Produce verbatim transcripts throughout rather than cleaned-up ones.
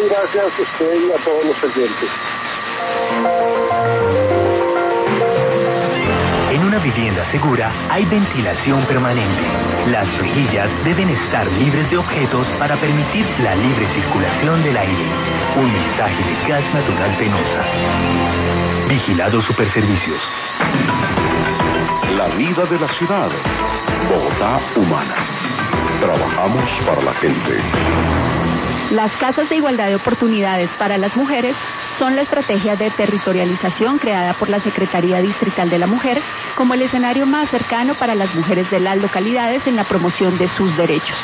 gracias a usted y a todos los oyentes. En una vivienda segura hay ventilación permanente. Las rejillas deben estar libres de objetos para permitir la libre circulación del aire. Un mensaje de Gas Natural Penosa. Vigilado Superservicios. La vida de la ciudad. Bogotá humana. Trabajamos para la gente. Las casas de igualdad de oportunidades para las mujeres son la estrategia de territorialización creada por la Secretaría Distrital de la Mujer como el escenario más cercano para las mujeres de las localidades en la promoción de sus derechos.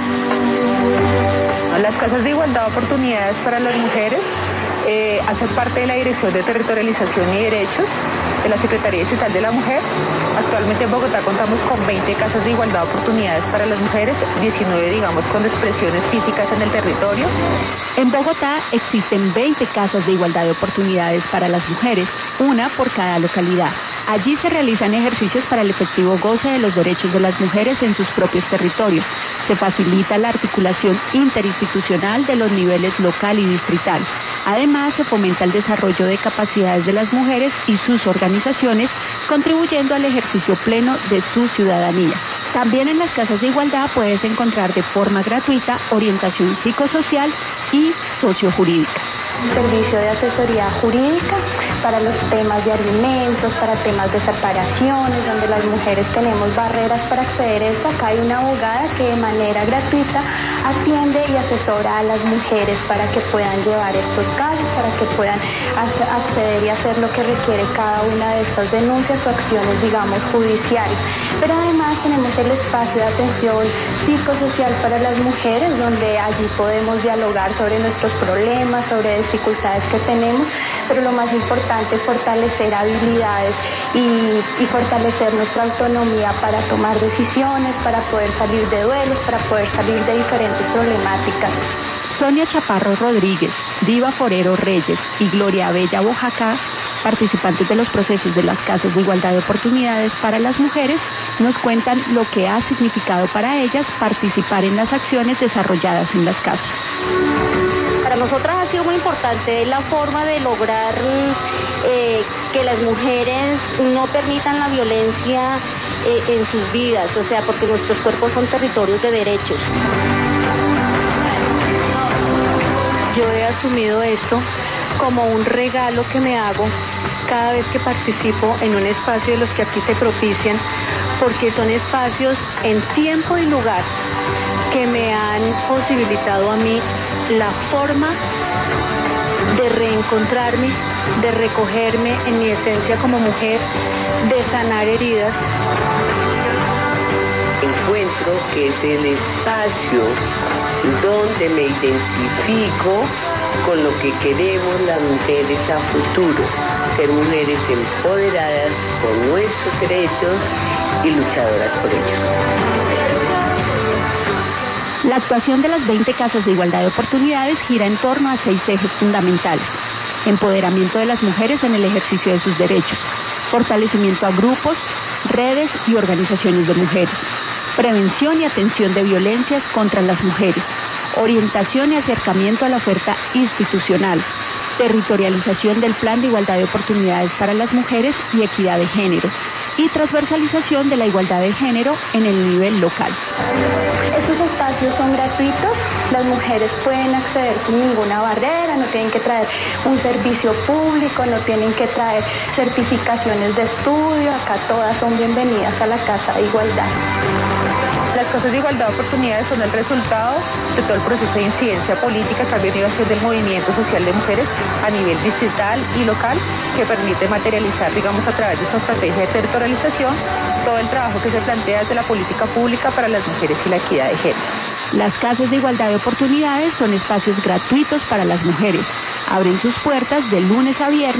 Las casas de igualdad de oportunidades para las mujeres eh, hacen parte de la Dirección de Territorialización y Derechos de la Secretaría Distrital de la Mujer. Actualmente en Bogotá contamos con veinte casas de igualdad de oportunidades para las mujeres, diecinueve, digamos, con expresiones físicas en el territorio. En Bogotá existen veinte casas de igualdad de oportunidades para las mujeres, una por cada localidad. Allí se realizan ejercicios para el efectivo goce de los derechos de las mujeres en sus propios territorios. Se facilita la articulación interinstitucional de los niveles local y distrital. Además, se fomenta el desarrollo de capacidades de las mujeres y sus organizaciones, contribuyendo al ejercicio pleno de su ciudadanía. También en las casas de igualdad puedes encontrar de forma gratuita orientación psicosocial y sociojurídica. Servicio de asesoría jurídica para los temas de alimentos, para temas de separaciones, donde las mujeres tenemos barreras para acceder a eso. Acá hay una abogada que de manera gratuita atiende y asesora a las mujeres para que puedan llevar estos casos, para que puedan acceder y hacer lo que requiere cada una de estas denuncias o acciones, digamos, judiciales. Pero además tenemos el espacio de atención psicosocial para las mujeres, donde allí podemos dialogar sobre nuestros problemas, sobre dificultades que tenemos, pero lo más importante es fortalecer habilidades y, y fortalecer nuestra autonomía para tomar decisiones, para poder salir de duelos, para poder salir de diferentes problemáticas. Sonia Chaparro Rodríguez, Diva Forero Reyes y Gloria Bella Bojacá, participantes de los procesos de las casas de igualdad de oportunidades para las mujeres, nos cuentan lo que ha significado para ellas participar en las acciones desarrolladas en las casas. Para nosotras ha sido muy importante la forma de lograr eh, que las mujeres no permitan la violencia eh, en sus vidas, o sea, porque nuestros cuerpos son territorios de derechos. Yo he asumido esto como un regalo que me hago cada vez que participo en un espacio de los que aquí se propician, porque son espacios en tiempo y lugar que me han posibilitado a mí la forma de reencontrarme, de recogerme en mi esencia como mujer, de sanar heridas. Encuentro que es el espacio donde me identifico con lo que queremos las mujeres a futuro, ser mujeres empoderadas por nuestros derechos y luchadoras por ellos. La actuación de las veinte casas de igualdad de oportunidades gira en torno a seis ejes fundamentales: empoderamiento de las mujeres en el ejercicio de sus derechos, fortalecimiento a grupos, redes y organizaciones de mujeres, prevención y atención de violencias contra las mujeres, orientación y acercamiento a la oferta institucional, territorialización del Plan de Igualdad de Oportunidades para las Mujeres y Equidad de Género, y transversalización de la igualdad de género en el nivel local. Estos espacios son gratuitos, las mujeres pueden acceder sin ninguna barrera, no tienen que traer un servicio público, no tienen que traer certificaciones de estudio, acá todas son bienvenidas a la Casa de Igualdad. Las casas de igualdad de oportunidades son el resultado de todo el proceso de incidencia política que ha venido haciendo el movimiento social de mujeres a nivel distrital y local, que permite materializar, digamos, a través de esta estrategia de territorialización, todo el trabajo que se plantea desde la política pública para las mujeres y la equidad de género. Las casas de igualdad de oportunidades son espacios gratuitos para las mujeres. Abren sus puertas de lunes a viernes